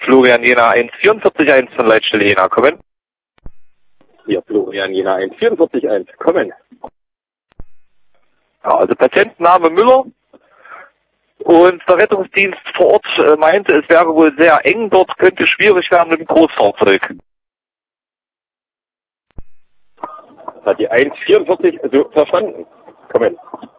Florian Jena 144.1 von Leitstelle Jena, kommen. Hier, Florian Jena 144.1, kommen. Ja, also Patientenname Müller. Und der Rettungsdienst vor Ort meinte, es wäre wohl sehr eng, dort könnte schwierig werden mit dem Großfahrzeug. Hat die 144 so verstanden? Kommen.